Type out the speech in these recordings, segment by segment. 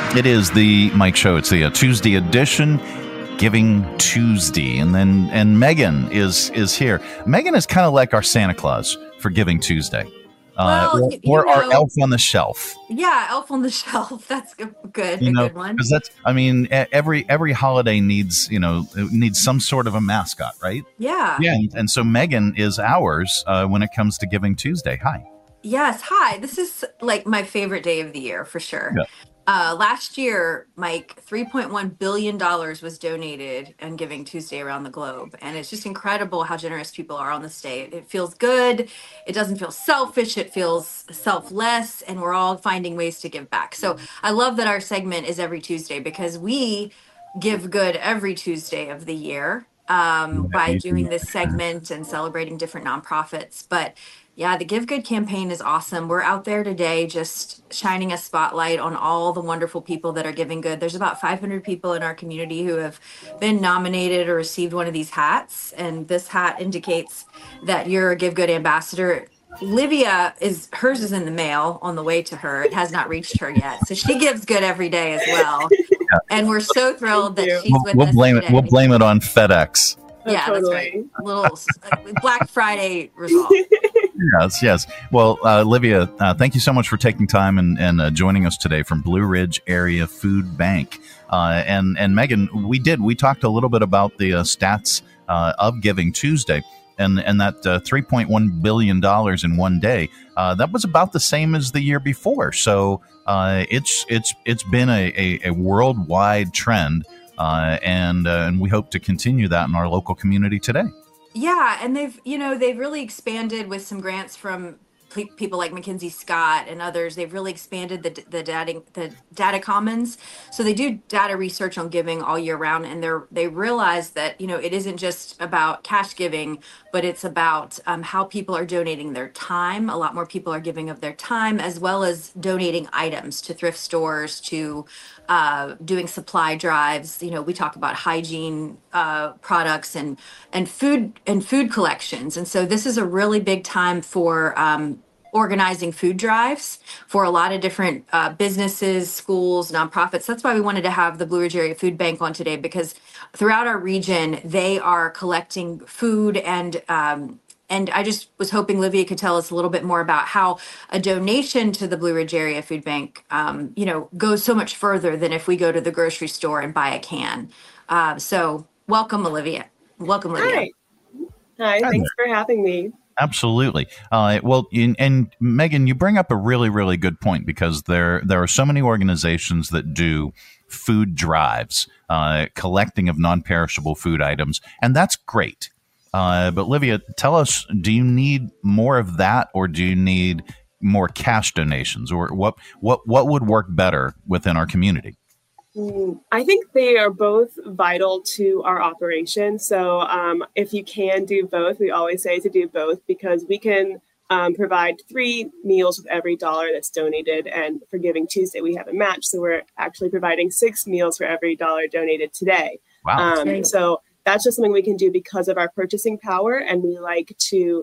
It is the Mike Show. It's the Tuesday edition, Giving Tuesday, and Megan is here. Megan is kind of like our Santa Claus for Giving Tuesday, or our elf on the shelf. Yeah, elf on the shelf. That's good. A good one. Because every holiday needs some sort of a mascot, right? Yeah. Yeah, and so Megan is ours when it comes to Giving Tuesday. Hi. Yes, hi. This is like my favorite day of the year for sure. Yeah. Last year, Mike, $3.1 billion was donated on Giving Tuesday around the globe. And it's just incredible how generous people are on this day. It feels good. It doesn't feel selfish. It feels selfless. And we're all finding ways to give back. So I love that our segment is every Tuesday because we give good every Tuesday of the year by doing this segment and celebrating different nonprofits. But yeah, the Give Good campaign is awesome. We're out there today just shining a spotlight on all the wonderful people that are giving good. There's about 500 people in our community who have been nominated or received one of these hats. And this hat indicates that you're a Give Good ambassador. Livia hers is in the mail on the way to her. It has not reached her yet. So she gives good every day as well. Yeah. And we're so thrilled that she's with us today. We'll blame it on FedEx. Yeah, totally. That's right. A little Black Friday resolve. Yes. Well, Livia, thank you so much for taking time and joining us today from Blue Ridge Area Food Bank. And Megan, we talked a little bit about the stats of Giving Tuesday, and that $3.1 billion in one day. That was about the same as the year before. So it's been a worldwide trend, and we hope to continue that in our local community today. Yeah, and they've really expanded with some grants from people like Mackenzie Scott and others. They've really expanded the data commons. So they do data research on giving all year round, and they realize that it isn't just about cash giving, but it's about how people are donating their time. A lot more people are giving of their time, as well as donating items to thrift stores, to doing supply drives. We talk about hygiene products and food collections. And so this is a really big time for organizing food drives for a lot of different businesses, schools, nonprofits. That's why we wanted to have the Blue Ridge Area Food Bank on today, because throughout our region, they are collecting food and I just was hoping Livia could tell us a little bit more about how a donation to the Blue Ridge Area Food Bank, goes so much further than if we go to the grocery store and buy a can. So welcome, Olivia. Welcome, Livia. Hi. Thanks for having me. Absolutely. And Megan, you bring up a really, really good point, because there are so many organizations that do food drives, collecting of non-perishable food items, and that's great. But Livia, tell us, do you need more of that, or do you need more cash donations, or what would work better within our community? I think they are both vital to our operation. So if you can do both, we always say to do both, because we can provide 3 meals with every dollar that's donated. And for Giving Tuesday, we have a match. So we're actually providing 6 meals for every dollar donated today. Wow. So that's just something we can do because of our purchasing power. And we like to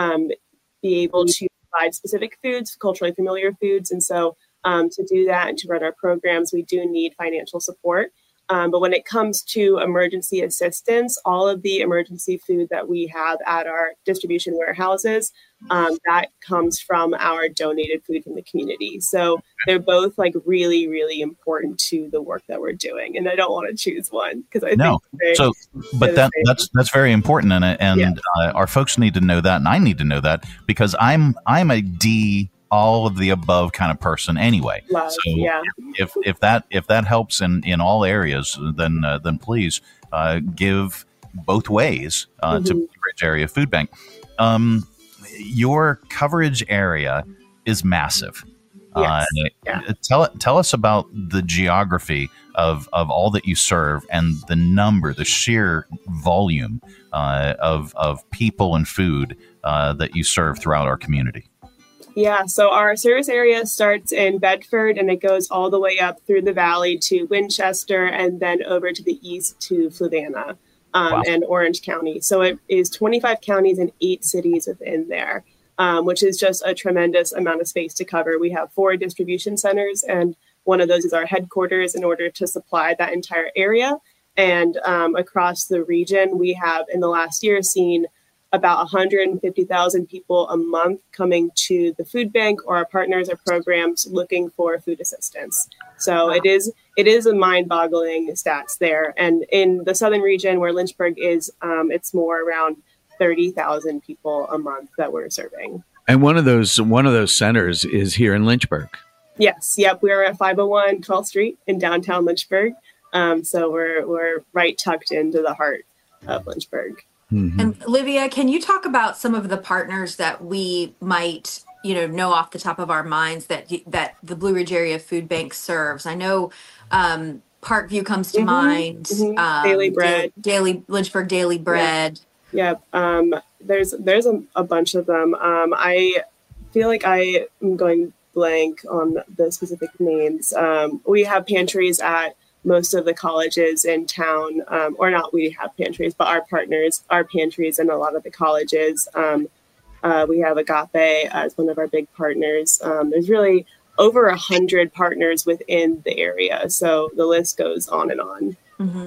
be able to provide specific foods, culturally familiar foods. And so to do that and to run our programs, we do need financial support. But when it comes to emergency assistance, all of the emergency food that we have at our distribution warehouses, that comes from our donated food from the community. So they're both really, really important to the work that we're doing. And I don't want to choose one, because I think but that's very important, and our folks need to know that, and I need to know that, because I'm a D all of the above kind of person anyway. If that helps in all areas, then please give both ways to Blue Ridge Area Food Bank. Your coverage area is massive. Yes. Tell us about the geography of all that you serve, and the sheer volume of people and food that you serve throughout our community. Yeah, so our service area starts in Bedford, and it goes all the way up through the valley to Winchester, and then over to the east to Fluvanna and Orange County. So it is 25 counties and 8 cities within there, which is just a tremendous amount of space to cover. We have 4 distribution centers, and one of those is our headquarters in order to supply that entire area. And across the region, we have in the last year seen about 150,000 people a month coming to the food bank or our partners or programs looking for food assistance. So it is a mind-boggling stats there. And in the southern region where Lynchburg is, it's more around 30,000 people a month that we're serving. And one of those centers is here in Lynchburg. Yes. Yep. We're at 501 12th Street in downtown Lynchburg. So we're right tucked into the heart of Lynchburg. Mm-hmm. And Olivia, can you talk about some of the partners that we might, know off the top of our minds that the Blue Ridge Area Food Bank serves? I know Parkview comes to mind. Mm-hmm. Daily Bread, Lynchburg Daily Bread. Yep. There's a bunch of them. I feel like I am going blank on the specific names. We have pantries at most of the colleges in town, or not we have pantries, but our partners are pantries in a lot of the colleges. We have Agape as one of our big partners. There's really over 100 partners within the area. So the list goes on and on. Mm-hmm.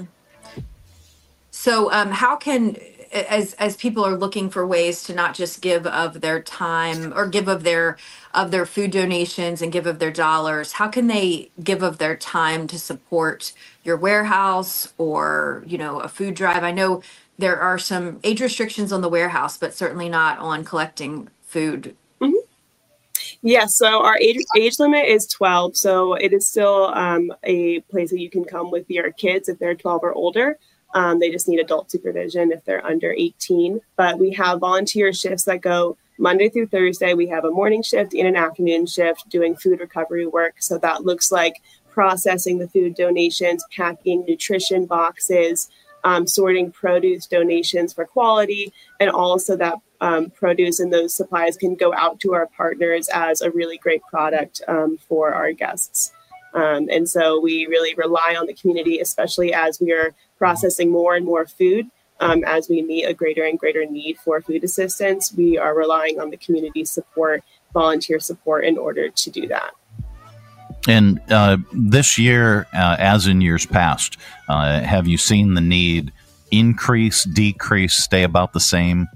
So how can, as people are looking for ways to not just give of their time or give of their food donations and give of their dollars, how can they give of their time to support your warehouse or, a food drive? I know there are some age restrictions on the warehouse, but certainly not on collecting food. Mm-hmm. Yeah, so our age limit is 12. So it is still a place that you can come with your kids if they're 12 or older. They just need adult supervision if they're under 18. But we have volunteer shifts that go Monday through Thursday. We have a morning shift and an afternoon shift doing food recovery work. So that looks like processing the food donations, packing nutrition boxes, sorting produce donations for quality, and also that produce and those supplies can go out to our partners as a really great product for our guests. And so we really rely on the community, especially as we are processing more and more food. As we meet a greater and greater need for food assistance, we are relying on the community support, volunteer support in order to do that. And this year, as in years past, have you seen the need increase, decrease, stay about the same?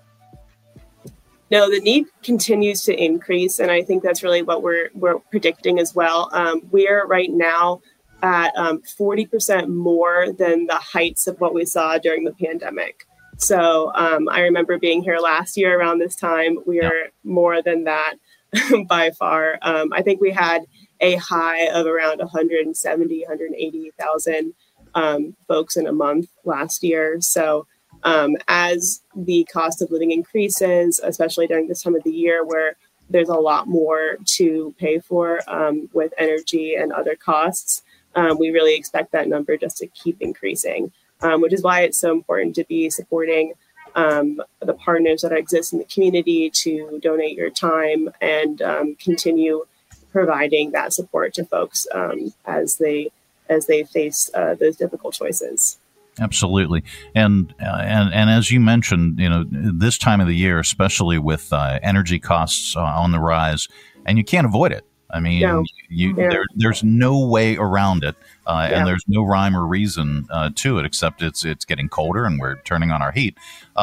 No, the need continues to increase, and I think that's really what we're predicting as well. We are right now at 40% more than the heights of what we saw during the pandemic. So I remember being here last year around this time. We are more than that by far. I think we had a high of around 170, 180,000 folks in a month last year. So as the cost of living increases, especially during this time of the year where there's a lot more to pay for with energy and other costs, we really expect that number just to keep increasing, which is why it's so important to be supporting the partners that exist in the community to donate your time and continue providing that support to folks as they face those difficult choices. Absolutely, and as you mentioned, this time of the year, especially with energy costs on the rise, and you can't avoid it. I mean, there's no way around it, and there's no rhyme or reason to it except it's getting colder and we're turning on our heat.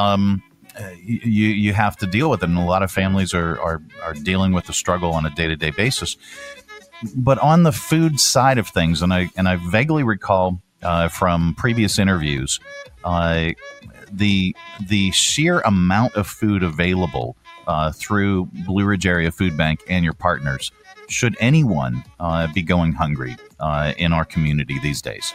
You have to deal with it, and a lot of families are dealing with the struggle on a day-to-day basis. But on the food side of things, and I vaguely recall from previous interviews, the sheer amount of food available through Blue Ridge Area Food Bank and your partners. Should anyone be going hungry in our community these days?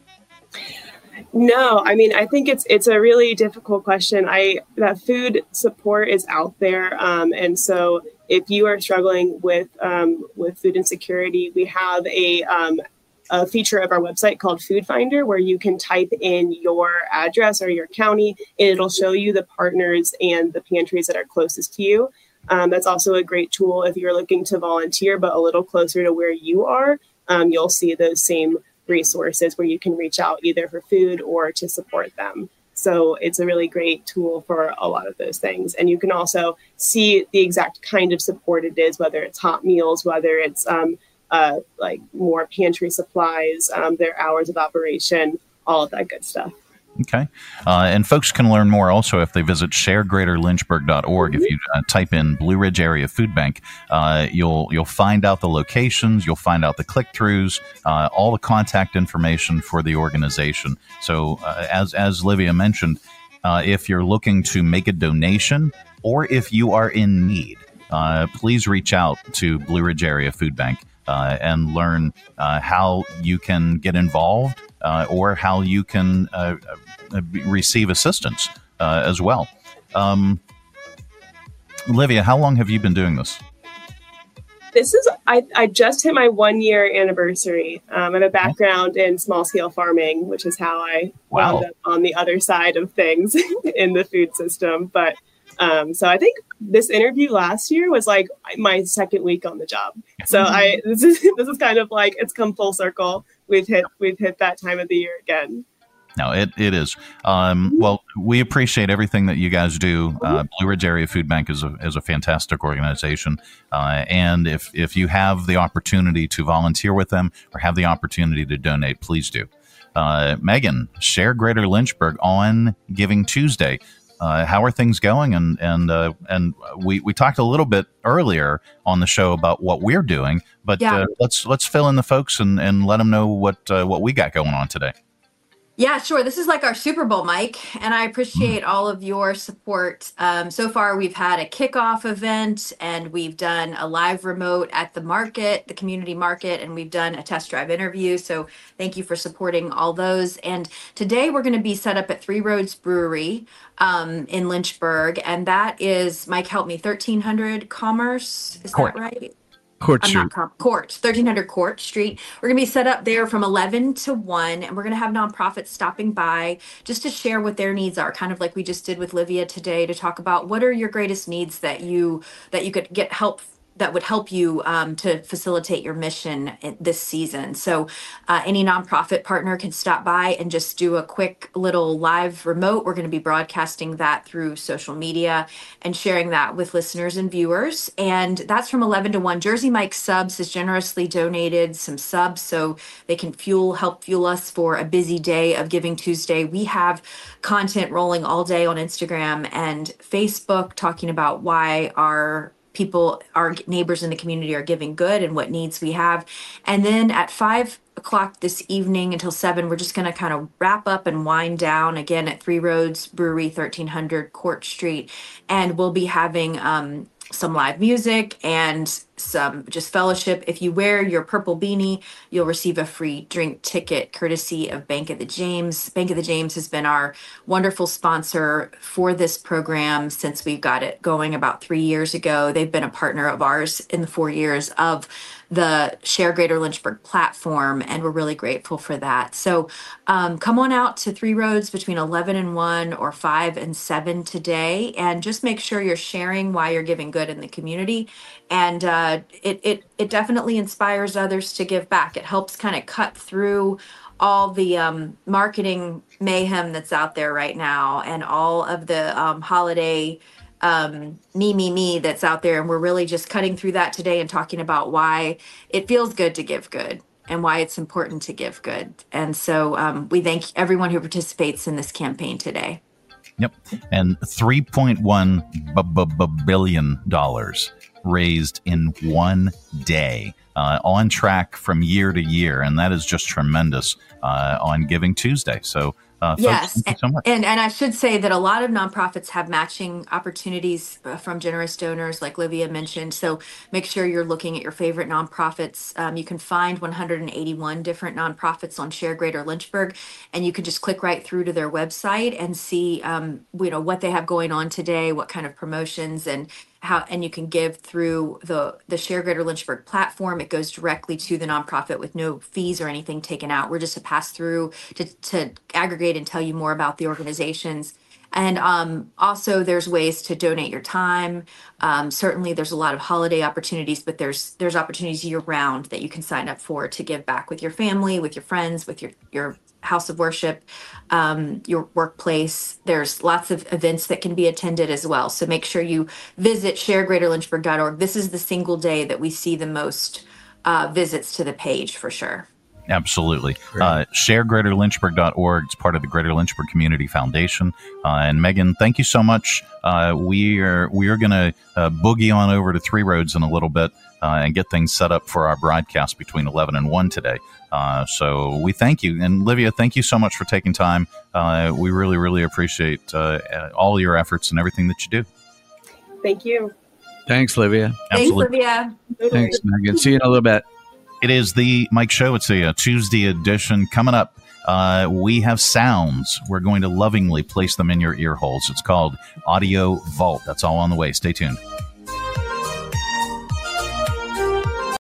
No, I mean, I think it's a really difficult question. That food support is out there, and so if you are struggling with food insecurity, we have a feature of our website called Food Finder, where you can type in your address or your county, and it'll show you the partners and the pantries that are closest to you. That's also a great tool if you're looking to volunteer, but a little closer to where you are. You'll see those same resources where you can reach out either for food or to support them. So it's a really great tool for a lot of those things. And you can also see the exact kind of support it is, whether it's hot meals, whether it's like more pantry supplies, their hours of operation, all of that good stuff. Okay. And folks can learn more also if they visit sharegreaterlynchburg.org. If you type in Blue Ridge Area Food Bank, you'll find out the locations, you'll find out the click-throughs, all the contact information for the organization. So as Livia mentioned, if you're looking to make a donation or if you are in need, please reach out to Blue Ridge Area Food Bank and learn how you can get involved or how you can receive assistance as well. Livia, how long have you been doing this? I just hit my 1-year anniversary. I have a background in small scale farming, which is how I wound up on the other side of things in the food system. But so I think this interview last year was like my second week on the job. So this is kind of like it's come full circle. We've hit that time of the year again. No, it is. Well, we appreciate everything that you guys do. Blue Ridge Area Food Bank is a fantastic organization. And if you have the opportunity to volunteer with them or have the opportunity to donate, please do. Megan, Share Greater Lynchburg on Giving Tuesday. How are things going? And we talked a little bit earlier on the show about what we're doing, but let's fill in the folks and let them know what we got going on today. Yeah, sure. This is like our Super Bowl, Mike, and I appreciate all of your support. So far, we've had a kickoff event, and we've done a live remote at the market, the community market, and we've done a test drive interview. So thank you for supporting all those. And today we're going to be set up at Three Roads Brewery in Lynchburg, and that is, Mike, help me, 1300 Commerce, is that right? Court Street. 1300 Court Street. We're going to be set up there from 11 to 1, and we're going to have nonprofits stopping by just to share what their needs are, kind of like we just did with Livia today, to talk about what are your greatest needs that you could get help that would help you to facilitate your mission this season. So any nonprofit partner can stop by and just do a quick little live remote. We're going to be broadcasting that through social media and sharing that with listeners and viewers. And that's from 11 to 1. Jersey Mike Subs has generously donated some subs so they can help fuel us for a busy day of Giving Tuesday. We have content rolling all day on Instagram and Facebook talking about why our neighbors in the community are giving good and what needs we have. And then at 5 o'clock this evening until 7, we're just going to kind of wrap up and wind down again at Three Roads Brewery, 1300 Court Street. And we'll be having some live music and some just fellowship. If you wear your purple beanie, you'll receive a free drink ticket courtesy of Bank of the James. Bank of the James has been our wonderful sponsor for this program since we got it going about 3 years ago. They've been a partner of ours in the 4 years of the Share Greater Lynchburg platform, and we're really grateful for that. So come on out to Three Roads between 11 and 1 or 5 and 7 today, and just make sure you're sharing why you're giving good in the community. And it definitely inspires others to give back. It helps kind of cut through all the marketing mayhem that's out there right now and all of the holiday me that's out there. And we're really just cutting through that today and talking about why it feels good to give good and why it's important to give good. And so we thank everyone who participates in this campaign today. Yep. And $3.1 billion raised in one day, on track from year to year. And that is just tremendous on Giving Tuesday. So yes, folks, thank you so much. And I should say that a lot of nonprofits have matching opportunities from generous donors, like Livia mentioned. So make sure you're looking at your favorite nonprofits. You can find 181 different nonprofits on Share Greater Lynchburg, and you can just click right through to their website and see, what they have going on today, what kind of promotions and how, and you can give through the Share Greater Lynchburg platform. It goes directly to the nonprofit with no fees or anything taken out. We're just a pass through to aggregate and tell you more about the organizations. And also there's ways to donate your time. Certainly there's a lot of holiday opportunities, but there's opportunities year round that you can sign up for to give back with your family, with your friends, with your house of worship, your workplace. There's lots of events that can be attended as well. So make sure you visit sharegreaterlynchburg.org. This is the single day that we see the most visits to the page for sure. Absolutely. Share GreaterLynchburg.org. It's part of the Greater Lynchburg Community Foundation. And Megan, thank you so much. We are going to boogie on over to Three Roads in a little bit and get things set up for our broadcast between 11 and 1 today. So we thank you. And Livia, thank you so much for taking time. We really, really appreciate all your efforts and everything that you do. Thank you. Thanks, Livia. Absolutely. Thanks, Livia. Thanks, Megan. See you in a little bit. It is the Mike Show. It's a Tuesday edition. Coming up, we have sounds. We're going to lovingly place them in your ear holes. It's called Audio Vault. That's all on the way. Stay tuned.